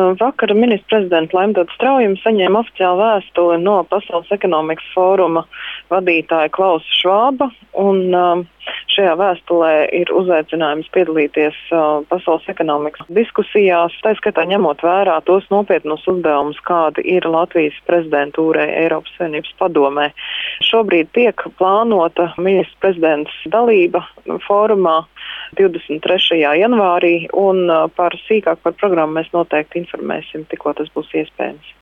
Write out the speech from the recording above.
Vakar ministra prezidenta Laimdota Straujuma saņēma oficiālu vēstuli no Pasaules ekonomikas fóruma vadītāja Klausa Švāba, un šajā vēstulē ir uzaicinājums piedalīties pasaules ekonomikas diskusijās, tā skatā ņemot vērā tos nopietnos uzdevumus, kādi ir Latvijas prezidentūrai Eiropas Savienības padomē. Šobrīd tiek plānota ministra prezidents dalība fórumā 23. janvārī, un sīkāk par programmu mēs noteikti informēsim, tikko tas būs iespējams.